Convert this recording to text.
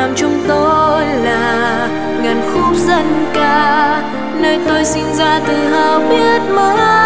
Nam chúng tôi là ngàn khúc dân ca, nơi tôi sinh ra tự hào biết mấy.